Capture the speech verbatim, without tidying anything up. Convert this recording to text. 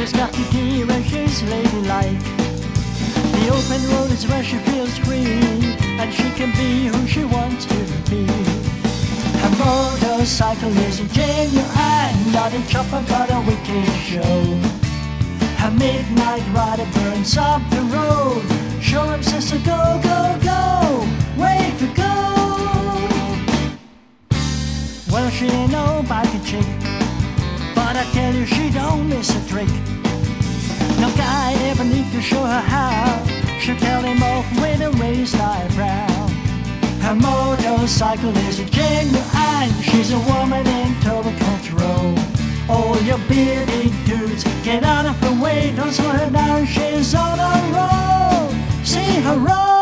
She's got the gear and she's ladylike. The open road is where she feels free, and she can be who she wants to be. Her motorcycle is genuine, not a chopper but a wicked show. Her midnight rider burns up the road. Show him, sister, go, go, go, way to go. Well, she ain't no biker chick, but I tell you she don't miss a trick. No guy ever need to show her how. She'll tell him off with a raised eyebrow. Her motorcycle is a genuine. She's a woman in total control. All your bearded dudes, get out of her way. Don't slow her down, she's on a roll. See her roll.